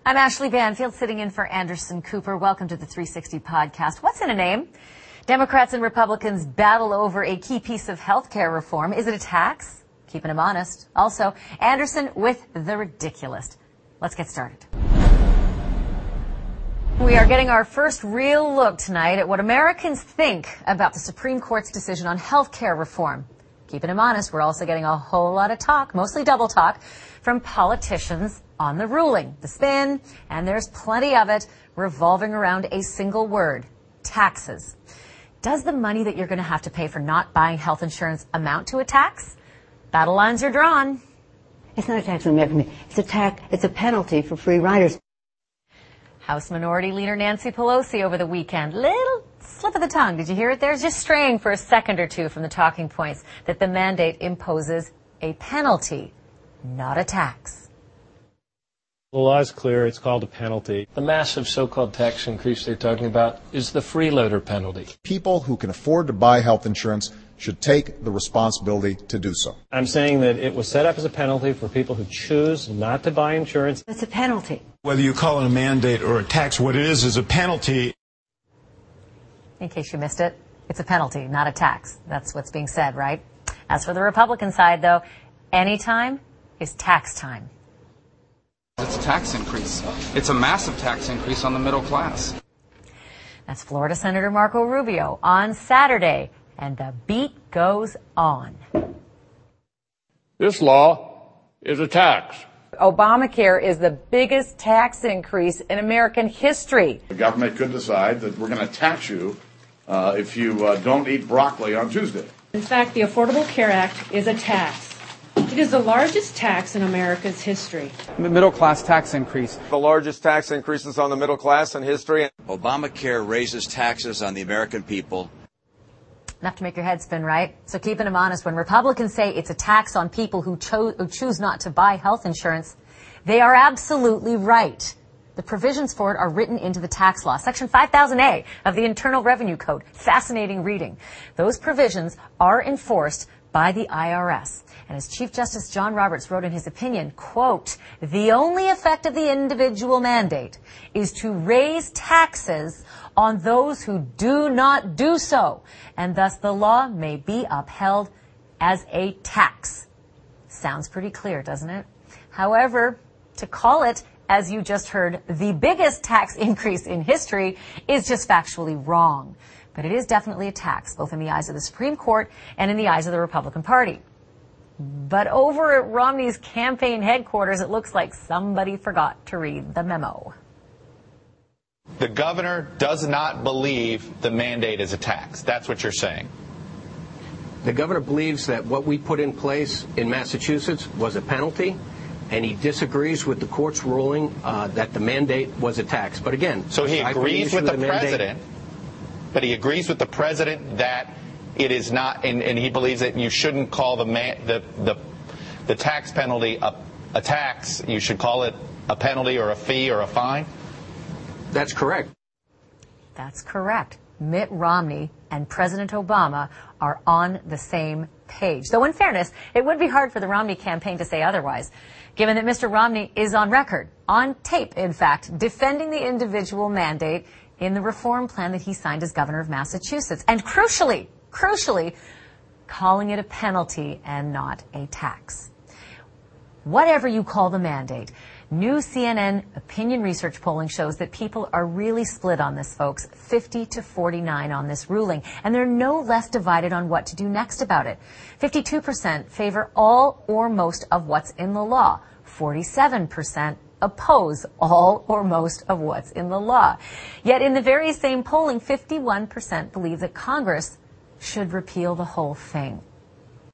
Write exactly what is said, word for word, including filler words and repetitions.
I'm Ashley Banfield, sitting in for Anderson Cooper. Welcome to the three sixty podcast. What's in a name? Democrats and Republicans battle over a key piece of health care reform. Is it a tax? Keeping them honest. Also, Anderson with the ridiculous. Let's get started. We are getting our first real look tonight at what Americans think about the Supreme Court's decision on health care reform. Keeping them honest, we're also getting a whole lot of talk, mostly double talk, from politicians on the ruling, the spin, and there's plenty of it revolving around a single word: taxes. Does the money that you're going to have to pay for not buying health insurance amount to a tax? Battle lines are drawn. It's not a tax on American. It's a tax. It's a penalty for free riders. House Minority Leader Nancy Pelosi over the weekend. Little slip of the tongue. Did you hear it there? Just straying for a second or two from the talking points that the mandate imposes a penalty, not a tax. The law is clear. It's called a penalty. The massive so-called tax increase they're talking about is the freeloader penalty. People who can afford to buy health insurance should take the responsibility to do so. I'm saying that it was set up as a penalty for people who choose not to buy insurance. It's a penalty. Whether you call it a mandate or a tax, what it is is a penalty. In case you missed it, it's a penalty, not a tax. That's what's being said, right? As for the Republican side, though, any time is tax time. It's a tax increase. It's a massive tax increase on the middle class. That's Florida Senator Marco Rubio on Saturday, and the beat goes on. This law is a tax. Obamacare is the biggest tax increase in American history. The government could decide that we're going to tax you uh, if you uh, don't eat broccoli on Tuesday. In fact, the Affordable Care Act is a tax. It is the largest tax in America's history. The middle class tax increase. The largest tax increases on the middle class in history. Obamacare raises taxes on the American people. Enough to make your head spin, right? So keeping them honest, when Republicans say it's a tax on people who, cho- who choose not to buy health insurance, they are absolutely right. The provisions for it are written into the tax law, Section five thousand A of the Internal Revenue Code. Fascinating reading. Those provisions are enforced by the I R S. And as Chief Justice John Roberts wrote in his opinion, quote, "The only effect of the individual mandate is to raise taxes on those who do not do so, and thus the law may be upheld as a tax." Sounds pretty clear, doesn't it? However, to call it, as you just heard, the biggest tax increase in history is just factually wrong. But it is definitely a tax, both in the eyes of the Supreme Court and in the eyes of the Republican Party. But over at Romney's campaign headquarters, it looks like somebody forgot to read the memo. The governor does not believe the mandate is a tax. That's what you're saying. The governor believes that what we put in place in Massachusetts was a penalty, and he disagrees with the court's ruling uh, that the mandate was a tax. But again, so he agrees with the, the president, mandate, but he agrees with the president that it is not, and, and he believes that you shouldn't call the man, the, the the tax penalty a, a tax. You should call it a penalty or a fee or a fine. That's correct. That's correct. Mitt Romney and President Obama are on the same page. Though in fairness, it would be hard for the Romney campaign to say otherwise, given that Mister Romney is on record, on tape, in fact, defending the individual mandate in the reform plan that he signed as governor of Massachusetts. And crucially, crucially, calling it a penalty and not a tax. Whatever you call the mandate, new C N N opinion research polling shows that people are really split on this, folks, fifty to forty-nine on this ruling. And they're no less divided on what to do next about it. fifty-two percent favor all or most of what's in the law. forty-seven percent oppose all or most of what's in the law. Yet in the very same polling, fifty-one percent believe that Congress should repeal the whole thing.